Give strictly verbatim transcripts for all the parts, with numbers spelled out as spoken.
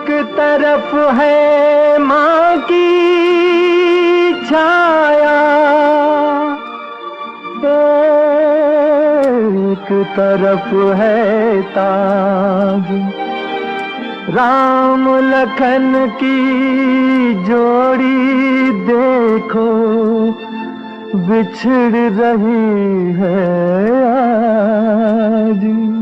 एक तरफ है माँ की छाया, एक तरफ है ताज। राम लखन की जोड़ी देखो बिछड़ रही है आज।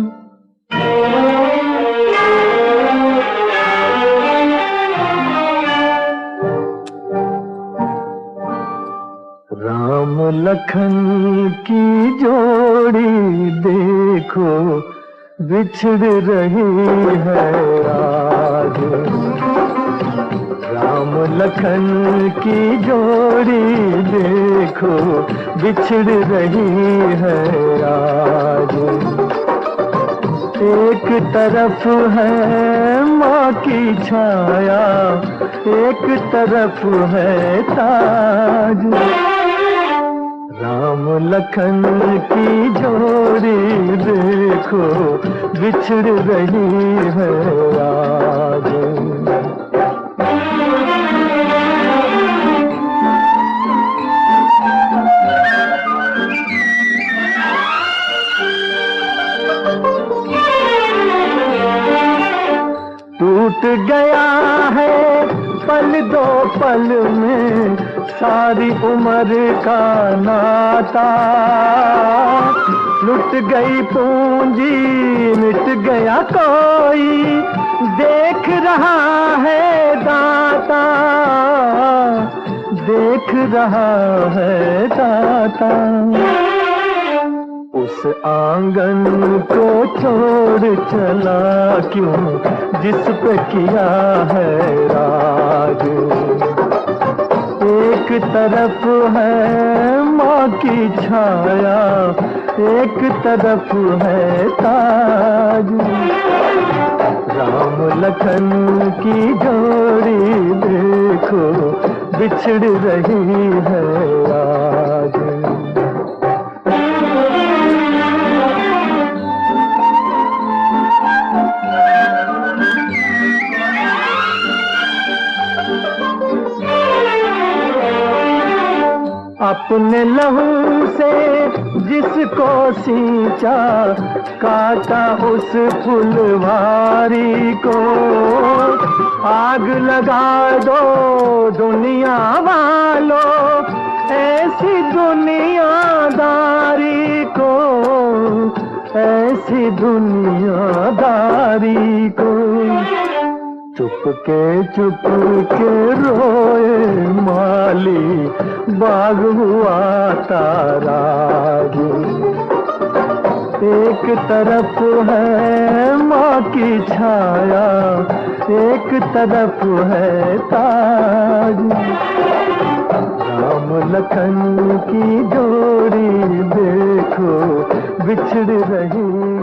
राम लखन की जोड़ी देखो बिछड़ रही है आज। राम लखन की जोड़ी देखो बिछड़ रही है आज। एक तरफ है माँ की छाया, एक तरफ है ताज। राम लखन की जोड़ी देखो बिछड़ रही है आज। टूट गया है पल दो पल में सारी उम्र का नाता। लुट गई पूंजी मिट गया कोई देख रहा है दाता, देख रहा है दाता। उस आंगन को छोड़ चला क्यों जिस पे किया है राज। एक तरफ है माँ की छाया, एक तरफ है ताज। राम लखन की जोड़ी देखो बिछड़ रही है आज। अपने लहू से जिसको सींचा काटा उस फुलवारी को। आग लगा दो दुनिया वालों ऐसी दुनियादारी को, ऐसी दुनियादारी को। चुप के चुप के रोए माली बाग हुआ ताराज। एक तरफ है माँ की छाया, एक तरफ है ताज। राम लखन की जोड़ी देखो बिछड़ रही